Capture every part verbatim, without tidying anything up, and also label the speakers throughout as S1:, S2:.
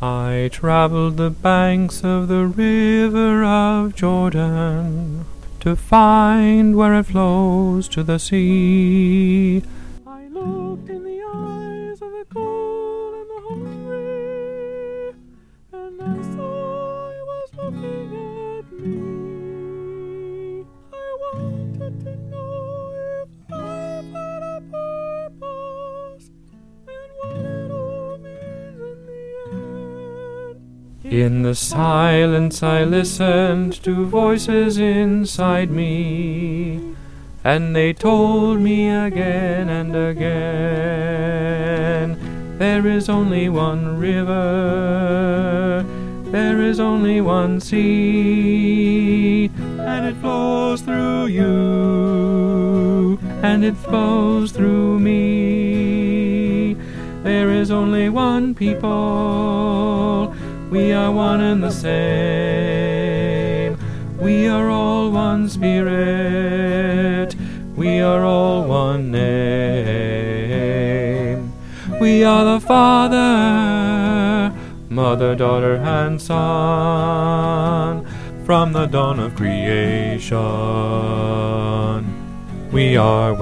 S1: I traveled the banks of the river of Jordan to find where it flows to the sea. I looked in the eyes of the cold and the hungry, and I saw he was looking at me. I wanted to know if life had a purpose and what it all means in the end. In the silence I listened to voices inside me, and they told me again and again, there is only one river, there is only one sea, and it flows through you, and it flows through me. There is only one people, we are one and the same. We are all one spirit, we are all one name. We are the Father, Mother, Daughter, and Son, from the dawn of creation. We are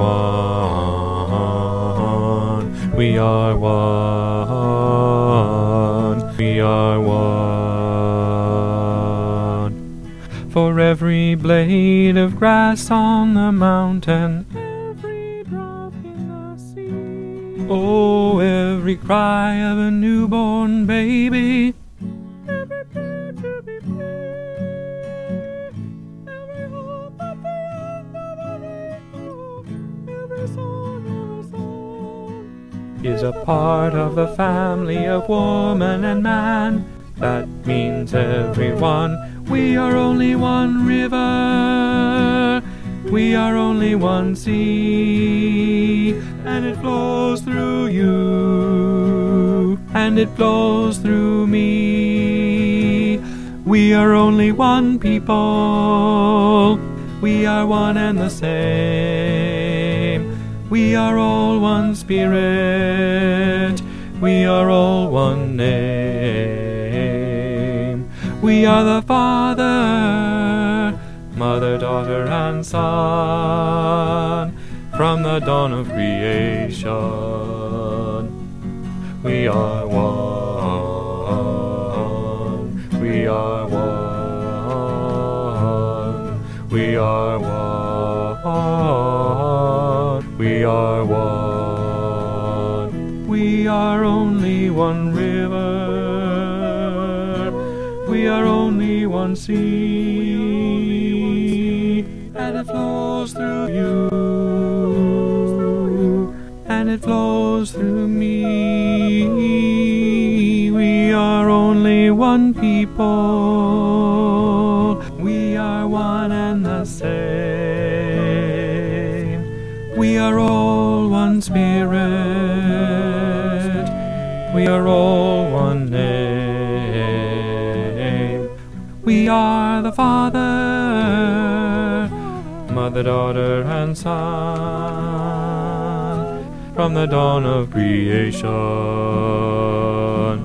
S1: one, we are one, we are one. For every blade of grass on the mountain, every drop in the sea, oh, every cry of a newborn baby, every prayer to be prayed, every hope at the end of a rainbow, every song of a song, is a part of the family of woman and man. That means everyone. We are only one river, we are only one sea, and it flows through you, and it flows through me. We are only one people, we are one and the same. We are all one spirit, we are all one name. We are the Father, Mother, Daughter, and Son, from the dawn of creation. We are one, we are one, we are one, we are one. We are only one river, we are only one sea, and it flows through you, and it flows through me. We are only one people, we are one and the same. We are all one spirit, we are all one name. We are the Father, Mother, Daughter, and Son, from the dawn of creation.